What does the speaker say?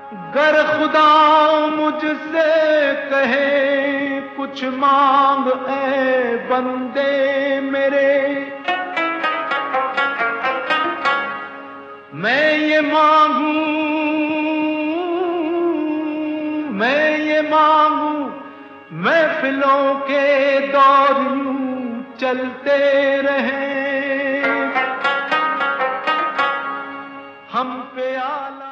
गर खुदा मुझसे कहे कुछ मांग ऐ बंदे मेरे, मैं ये मांगू महफिलों के दौर यूं चलते रहे, हम पे आला